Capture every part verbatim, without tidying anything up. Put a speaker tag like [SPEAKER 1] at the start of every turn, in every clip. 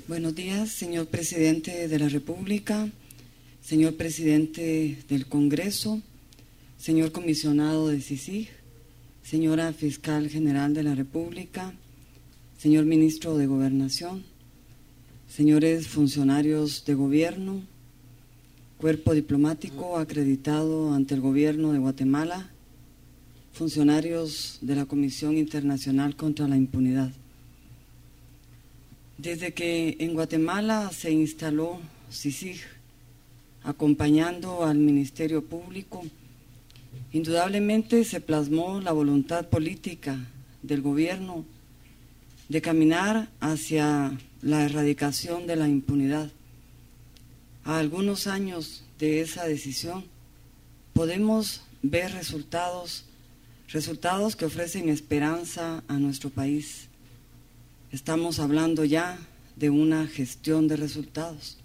[SPEAKER 1] Buenos días, señor presidente de la República, señor presidente del Congreso, señor comisionado de CICIG, señora fiscal general de la República, señor ministro de Gobernación, señores funcionarios de gobierno, cuerpo diplomático acreditado ante el gobierno de Guatemala, funcionarios de la Comisión Internacional contra la Impunidad. Desde que en Guatemala se instaló CICIG, acompañando al Ministerio Público, indudablemente se plasmó la voluntad política del gobierno de caminar hacia la erradicación de la impunidad. A algunos años de esa decisión podemos ver resultados, resultados que ofrecen esperanza a nuestro país. Estamos hablando ya de una gestión de resultados.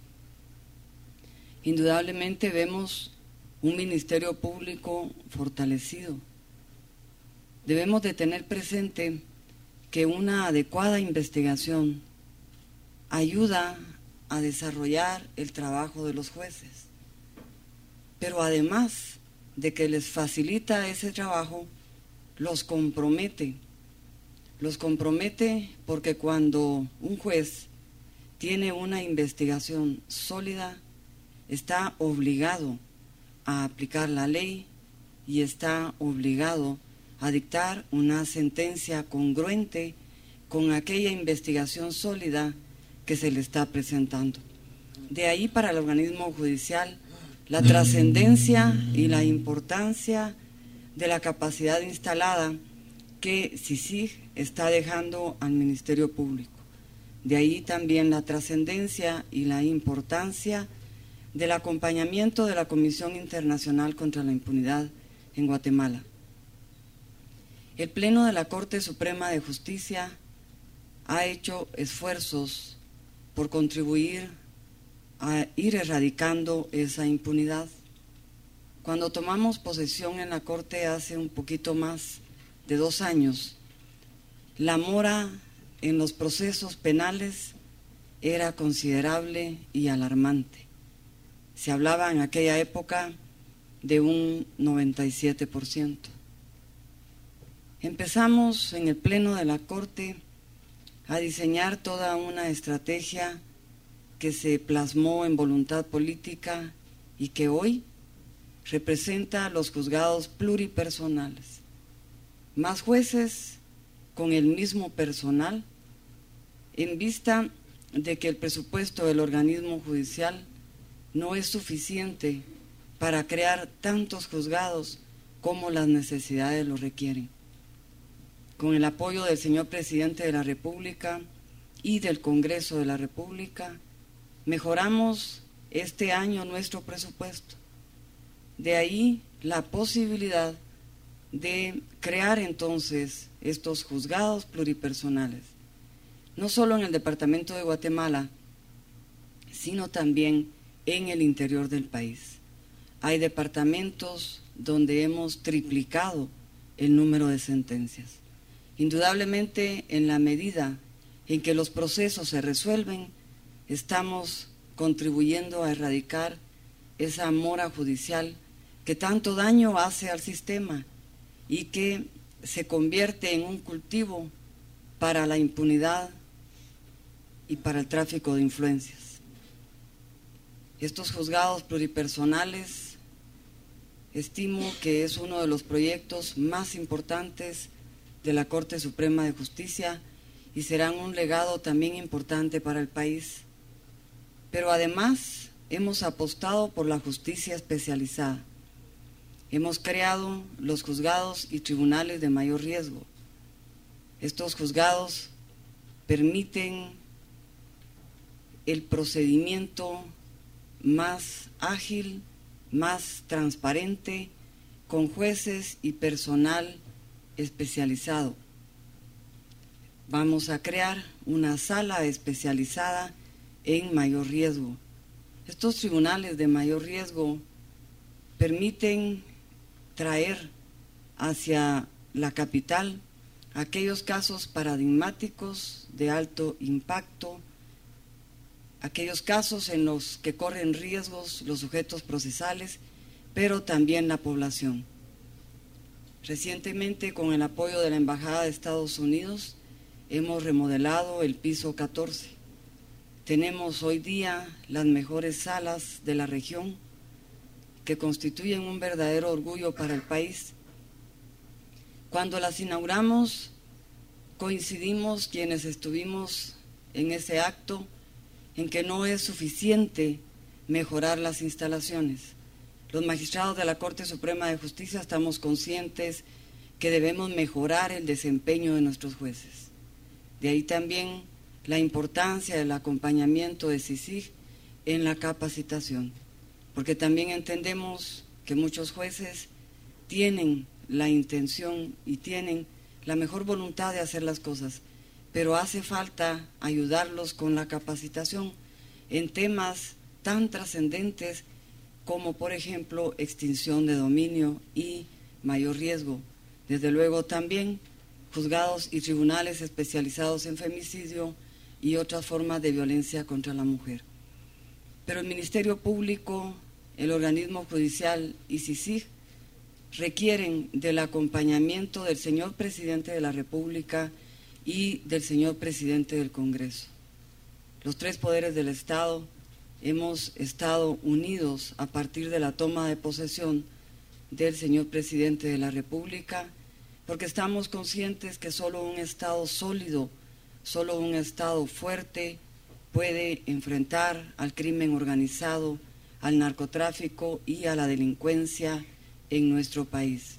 [SPEAKER 1] Indudablemente vemos un Ministerio Público fortalecido. Debemos de tener presente que una adecuada investigación ayuda a desarrollar el trabajo de los jueces, pero además de que les facilita ese trabajo, los compromete. Los compromete porque cuando un juez tiene una investigación sólida, está obligado a aplicar la ley y está obligado a dictar una sentencia congruente con aquella investigación sólida que se le está presentando. De ahí para el organismo judicial la trascendencia y la importancia de la capacidad instalada que CICIG está dejando al Ministerio Público. De ahí también la trascendencia y la importancia del acompañamiento de la Comisión Internacional contra la Impunidad en Guatemala. El Pleno de la Corte Suprema de Justicia ha hecho esfuerzos por contribuir a ir erradicando esa impunidad. Cuando tomamos posesión en la Corte hace un poquito más de dos años, la mora en los procesos penales era considerable y alarmante. Se hablaba en aquella época de un noventa y siete por ciento. Empezamos en el Pleno de la Corte a diseñar toda una estrategia que se plasmó en voluntad política y que hoy representa a los juzgados pluripersonales. Más jueces con el mismo personal, en vista de que el presupuesto del organismo judicial no es suficiente para crear tantos juzgados como las necesidades lo requieren. Con el apoyo del señor presidente de la República y del Congreso de la República, mejoramos este año nuestro presupuesto. De ahí la posibilidad de crear entonces estos juzgados pluripersonales, no solo en el departamento de Guatemala, sino también en el interior del país. Hay departamentos donde hemos triplicado el número de sentencias. Indudablemente, en la medida en que los procesos se resuelven, estamos contribuyendo a erradicar esa mora judicial que tanto daño hace al sistema y que se convierte en un cultivo para la impunidad y para el tráfico de influencias. Estos juzgados pluripersonales estimo que es uno de los proyectos más importantes de la Corte Suprema de Justicia y serán un legado también importante para el país. Pero además hemos apostado por la justicia especializada. Hemos creado los juzgados y tribunales de mayor riesgo. Estos juzgados permiten el procedimiento más ágil, más transparente, con jueces y personal especializado. Vamos a crear una sala especializada en mayor riesgo. Estos tribunales de mayor riesgo permiten traer hacia la capital a, aquellos casos paradigmáticos de alto impacto aquellos casos en los que corren riesgos los sujetos procesales, pero también la población. Recientemente, con el apoyo de la Embajada de Estados Unidos, hemos remodelado el piso catorce. Tenemos hoy día las mejores salas de la región, que constituyen un verdadero orgullo para el país. Cuando las inauguramos, coincidimos quienes estuvimos en ese acto en que no es suficiente mejorar las instalaciones. Los magistrados de la Corte Suprema de Justicia estamos conscientes que debemos mejorar el desempeño de nuestros jueces. De ahí también la importancia del acompañamiento de CICIG en la capacitación, porque también entendemos que muchos jueces tienen la intención y tienen la mejor voluntad de hacer las cosas, pero hace falta ayudarlos con la capacitación en temas tan trascendentes como, por ejemplo, extinción de dominio y mayor riesgo. Desde luego también juzgados y tribunales especializados en femicidio y otras formas de violencia contra la mujer. Pero el Ministerio Público, el organismo judicial y CICIG requieren del acompañamiento del señor Presidente de la República y del señor Presidente del Congreso. Los tres poderes del Estado hemos estado unidos a partir de la toma de posesión del señor Presidente de la República, porque estamos conscientes que solo un Estado sólido, solo un Estado fuerte puede enfrentar al crimen organizado, al narcotráfico y a la delincuencia en nuestro país.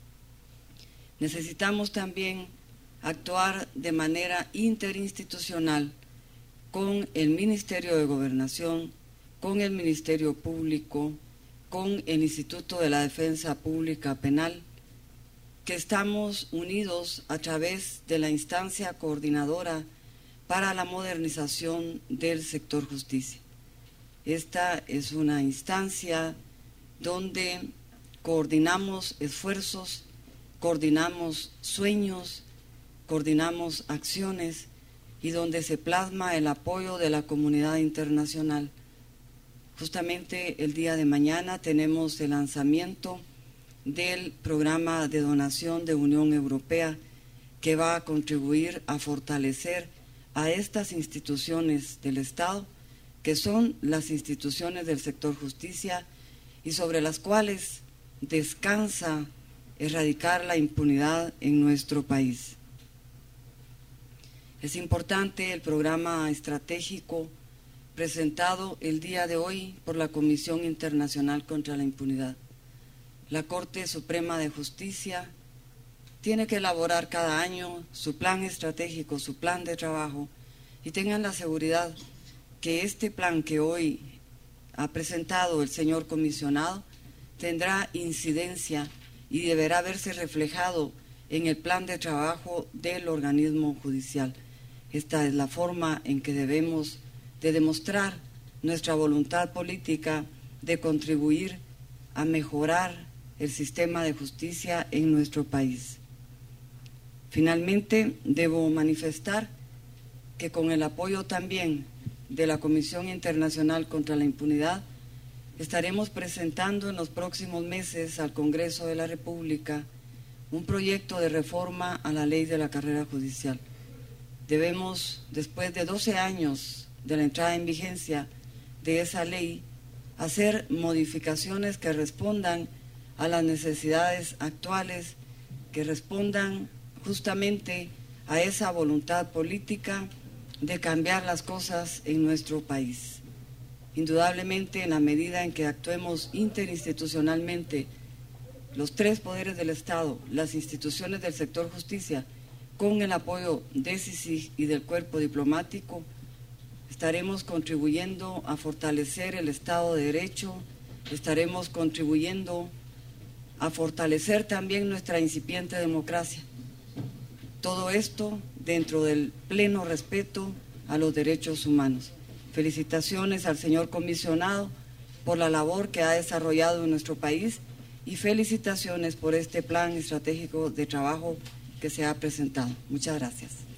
[SPEAKER 1] Necesitamos también actuar de manera interinstitucional con el Ministerio de Gobernación, con el Ministerio Público, con el Instituto de la Defensa Pública Penal, que estamos unidos a través de la instancia coordinadora para la modernización del sector justicia. Esta es una instancia donde coordinamos esfuerzos, coordinamos sueños, coordinamos acciones y donde se plasma el apoyo de la comunidad internacional. Justamente el día de mañana tenemos el lanzamiento del programa de donación de Unión Europea que va a contribuir a fortalecer a estas instituciones del Estado, que son las instituciones del sector justicia y sobre las cuales descansa erradicar la impunidad en nuestro país. Es importante el programa estratégico presentado el día de hoy por la Comisión Internacional contra la Impunidad. La Corte Suprema de Justicia tiene que elaborar cada año su plan estratégico, su plan de trabajo, y tengan la seguridad que este plan que hoy ha presentado el señor comisionado tendrá incidencia y deberá verse reflejado en el plan de trabajo del organismo judicial. Esta es la forma en que debemos de demostrar nuestra voluntad política de contribuir a mejorar el sistema de justicia en nuestro país. Finalmente, debo manifestar que con el apoyo también de la Comisión Internacional contra la Impunidad, estaremos presentando en los próximos meses al Congreso de la República un proyecto de reforma a la ley de la carrera judicial. Debemos, después de doce años de la entrada en vigencia de esa ley, hacer modificaciones que respondan a las necesidades actuales, que respondan justamente a esa voluntad política de cambiar las cosas en nuestro país. Indudablemente, en la medida en que actuemos interinstitucionalmente, los tres poderes del Estado, las instituciones del sector justicia, con el apoyo de CICIG y del cuerpo diplomático, estaremos contribuyendo a fortalecer el Estado de Derecho, estaremos contribuyendo a fortalecer también nuestra incipiente democracia. Todo esto dentro del pleno respeto a los derechos humanos. Felicitaciones al señor comisionado por la labor que ha desarrollado en nuestro país y felicitaciones por este plan estratégico de trabajo que se ha presentado. Muchas gracias.